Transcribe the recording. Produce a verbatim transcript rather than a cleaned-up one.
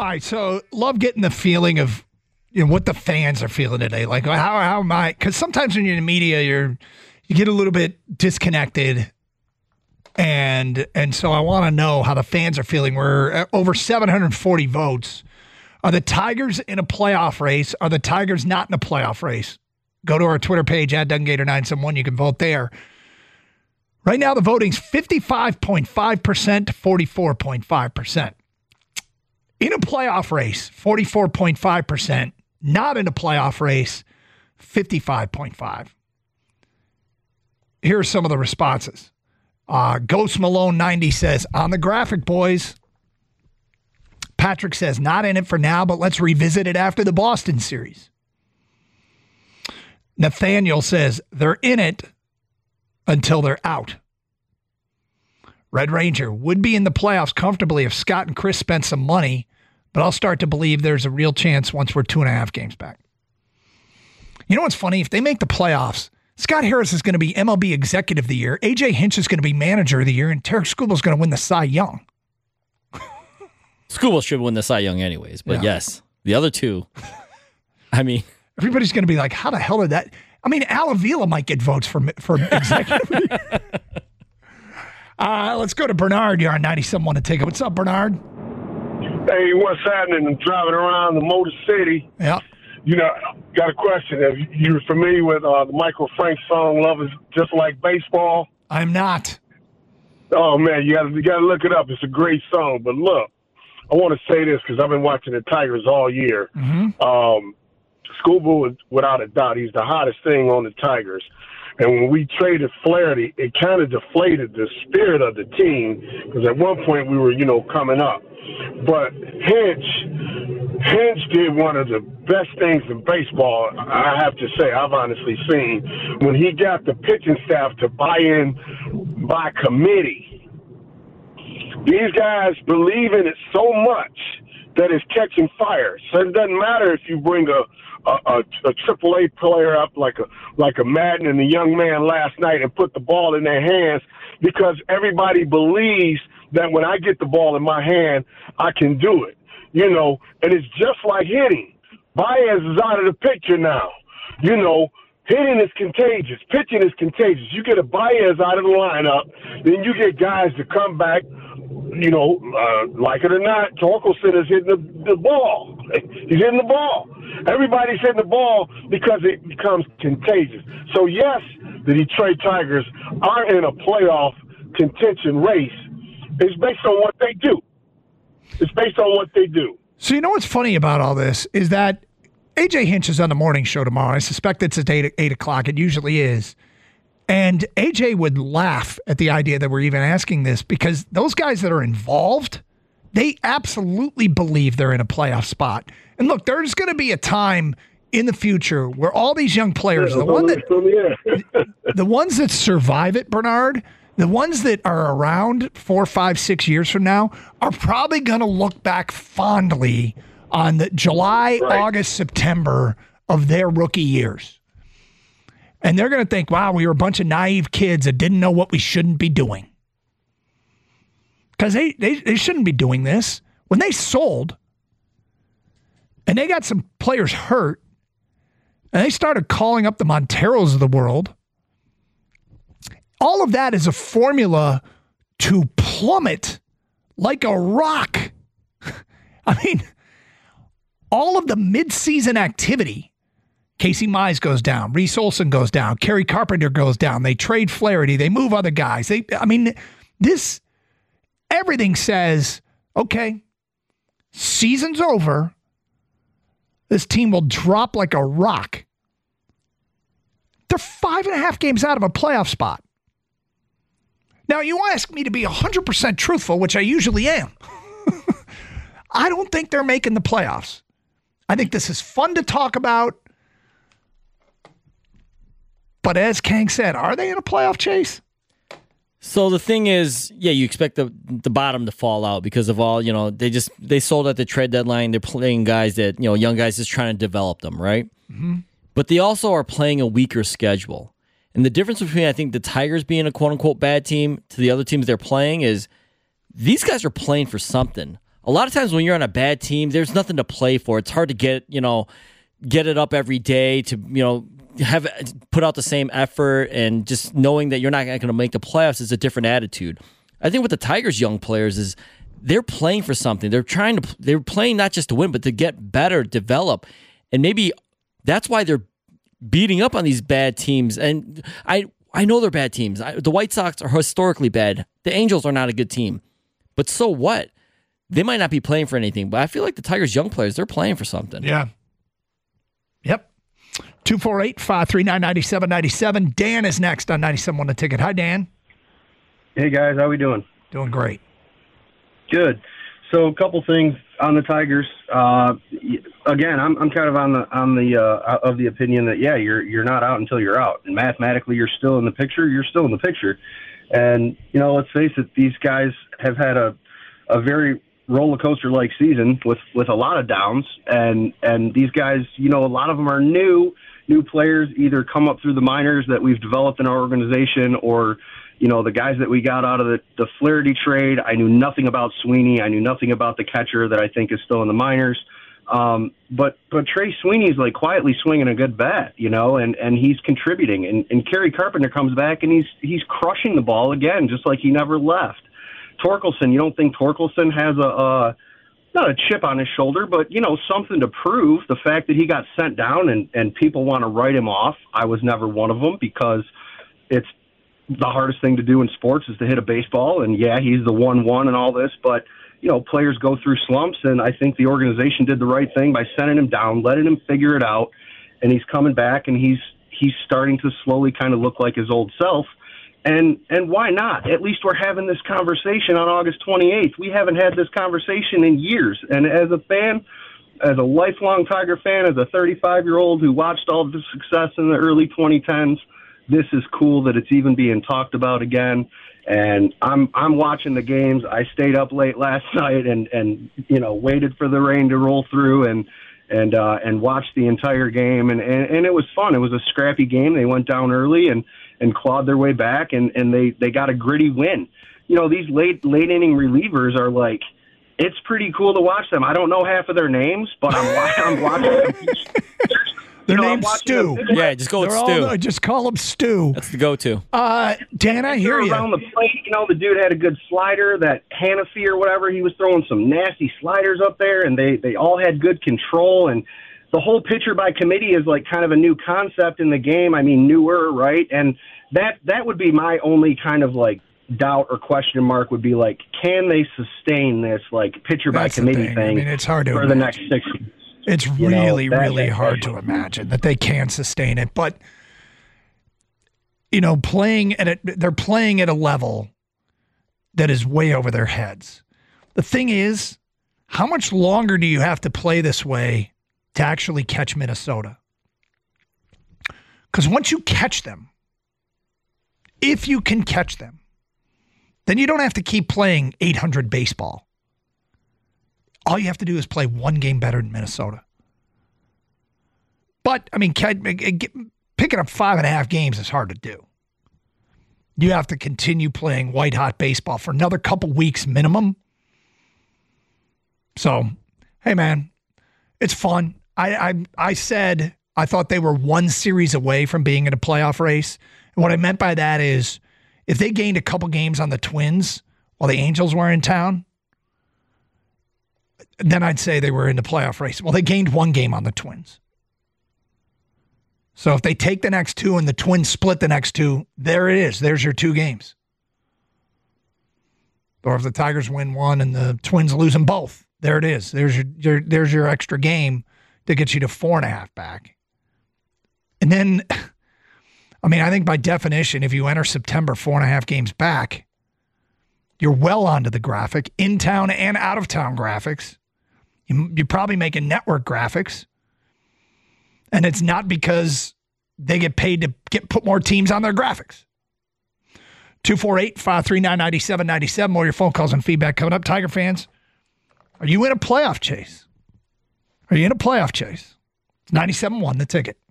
All right, so love getting the feeling of you know what the fans are feeling today. Like how how am I? Because sometimes when you're in the media, you're you get a little bit disconnected, and and so I want to know how the fans are feeling. We're at over seven hundred forty votes. Are the Tigers in a playoff race? Are the Tigers not in a playoff race? Go to our Twitter page at Doug Gator nine seven one. You can vote there. Right now, the voting's fifty-five point five percent to forty-four point five percent. In a playoff race, forty-four point five percent. Not in a playoff race, fifty-five point five. Here are some of the responses. Uh, Ghost Malone ninety says, on the graphic, boys. Patrick says, not in it for now, but let's revisit it after the Boston series. Nathaniel says, they're in it until they're out. Red Ranger would be in the playoffs comfortably if Scott and Chris spent some money, but I'll start to believe there's a real chance once we're two and a half games back. You know what's funny? If they make the playoffs, Scott Harris is going to be M L B Executive of the Year, A J Hinch is going to be Manager of the Year, and Tarek Skubal is going to win the Cy Young. Skubal should win the Cy Young anyways, but yeah. Yes, the other two, I mean. Everybody's going to be like, how the hell did that? I mean, Al Avila might get votes for, for Executive. uh, let's go to Bernard. You're on ninety-seven one to take it. What's up, Bernard? Hey, what's happening? I'm driving around the Motor City. Yeah. You know, got a question. Are you familiar with uh, the Michael Frank song "Love Is Just Like Baseball"? I'm not. Oh man, you got you got to look it up. It's a great song. But look, I want to say this because I've been watching the Tigers all year. Mm-hmm. Um, Skubal, without a doubt, he's the hottest thing on the Tigers. And when we traded Flaherty, it kind of deflated the spirit of the team because at one point we were, you know, coming up. But Hinch, Hinch did one of the best things in baseball, I have to say, I've honestly seen, when he got the pitching staff to buy in by committee. These guys believe in it so much that it's catching fire. So it doesn't matter if you bring a a, a, a triple A player up like a like a Madden and the young man last night and put the ball in their hands, because everybody believes that when I get the ball in my hand, I can do it. You know, and it's just like hitting. Baez is out of the picture now. You know, hitting is contagious. Pitching is contagious. You get a Baez out of the lineup, then you get guys to come back. You know, uh, like it or not, Torkelson is hitting the, the ball. He's hitting the ball. Everybody's hitting the ball because it becomes contagious. So, yes, the Detroit Tigers are in a playoff contention race. It's based on what they do. It's based on what they do. So, you know what's funny about all this is that A J Hinch is on the morning show tomorrow. I suspect it's at eight, eight o'clock. It usually is. And A J would laugh at the idea that we're even asking this, because those guys that are involved, they absolutely believe they're in a playoff spot. And look, there's going to be a time in the future where all these young players, the one that, the ones that survive it, Bernard, the ones that are around four, five, six years from now are probably going to look back fondly on the July, right. August, September of their rookie years. And they're going to think, wow, we were a bunch of naive kids that didn't know what we shouldn't be doing. Because they, they, they shouldn't be doing this. When they sold, and they got some players hurt, and they started calling up the Monteros of the world, all of that is a formula to plummet like a rock. I mean, all of the midseason activity, Casey Mize goes down, Reese Olson goes down, Kerry Carpenter goes down, they trade Flaherty, they move other guys. They, I mean, this, everything says, okay, season's over, this team will drop like a rock. They're five and a half games out of a playoff spot. Now, you ask me to be one hundred percent truthful, which I usually am. I don't think they're making the playoffs. I think this is fun to talk about. But as Kang said, are they in a playoff chase? So the thing is, yeah, you expect the the bottom to fall out because of all, you know, they just, they sold at the trade deadline. They're playing guys that, you know, young guys just trying to develop them, right? Mm-hmm. But they also are playing a weaker schedule. And the difference between, I think, the Tigers being a quote-unquote bad team to the other teams they're playing is these guys are playing for something. a lot of times when you're on a bad team, there's nothing to play for. It's hard to get, you know, get it up every day to, you know, have put out the same effort, and just knowing that you're not going to make the playoffs is a different attitude. I think with the Tigers' young players is they're playing for something. They're trying to, they're playing not just to win, but to get better, develop. And maybe that's why they're beating up on these bad teams. And I, I know they're bad teams. I, the White Sox are historically bad. The Angels are not a good team. But so what? They might not be playing for anything, but I feel like the Tigers' young players, they're playing for something. Yeah. Yep. two four eight, five three nine, nine seven nine seven. Dan is next on ninety-seven point one The Ticket. Hi, Dan. Hey, guys. How we doing? Doing great. Good. So a couple things on the Tigers. Uh, again, I'm I'm kind of on the on the uh, of the opinion that yeah, you're you're not out until you're out, and mathematically you're still in the picture. You're still in the picture, and you know, let's face it, these guys have had a a very roller coaster like season with with a lot of downs, and and these guys, you know, a lot of them are new new players, either come up through the minors that we've developed in our organization, or you know, the guys that we got out of the, the Flaherty trade. I knew nothing about Sweeney. I knew nothing about the catcher that I think is still in the minors. Um, but but Trey Sweeney's like quietly swinging a good bat, you know, and, and he's contributing. And, and Kerry Carpenter comes back and he's he's crushing the ball again, just like he never left. Torkelson, you don't think Torkelson has a, a not a chip on his shoulder, but, you know, something to prove. The fact that he got sent down and, and people want to write him off, I was never one of them, because it's the hardest thing to do in sports is to hit a baseball. And, yeah, he's the one one and all this, but, you know, players go through slumps, and I think the organization did the right thing by sending him down, letting him figure it out, and he's coming back, and he's he's starting to slowly kind of look like his old self. And and why not? At least we're having this conversation on August twenty-eighth. We haven't had this conversation in years. And as a fan, as a lifelong Tiger fan, as a thirty-five-year-old who watched all of the success in the early twenty tens, this is cool that it's even being talked about again. And I'm I'm watching the games. I stayed up late last night and, and you know, waited for the rain to roll through and and uh, and watched the entire game. And, and, and it was fun. It was a scrappy game. They went down early and, and clawed their way back, and, and they, they got a gritty win. You know, these late late inning relievers are like, it's pretty cool to watch them. I don't know half of their names, but I'm, I'm watching them. Their You know, name's I'm Stu. watching them. Yeah, just go with They're Stu. all, just call him Stu. That's the go-to. Uh, Dan, I hear you. Around the plate, you know, the dude had a good slider. That Hanafi or whatever, he was throwing some nasty sliders up there, and they, they all had good control. And the whole pitcher by committee is like kind of a new concept in the game. I mean, newer, right? And that that would be my only kind of like doubt or question mark, would be like, can they sustain this like pitcher That's by the committee thing. thing I mean, it's hard to for the imagine. next six weeks? It's You know, really, that- really that- hard to imagine that they can sustain it. But, you know, playing at it, they're playing at a level that is way over their heads. The thing is, how much longer do you have to play this way to actually catch Minnesota? Because once you catch them, if you can catch them, then you don't have to keep playing eight hundred baseball. All you have to do is play one game better than Minnesota. But, I mean, picking up five and a half games is hard to do. You have to continue playing white-hot baseball for another couple weeks minimum. So, hey, man, it's fun. I, I, I said I thought they were one series away from being in a playoff race. And what I meant by that is if they gained a couple games on the Twins while the Angels were in town, then I'd say they were in the playoff race. Well, they gained one game on the Twins. So if they take the next two and the Twins split the next two, there it is. There's your two games. Or if the Tigers win one and the Twins lose them both, there it is. There's your, your there's your extra game to get you to four and a half back. And then, I mean, I think by definition, if you enter September four and a half games back, you're well onto the graphic, in-town and out-of-town graphics. You, you're probably making network graphics. And it's not because they get paid to get put more teams on their graphics. two four eight, five three nine, nine seven nine seven. More of your phone calls and feedback coming up. Tiger fans, are you in a playoff chase? Are you in a playoff chase? It's ninety-seven point one, The Ticket.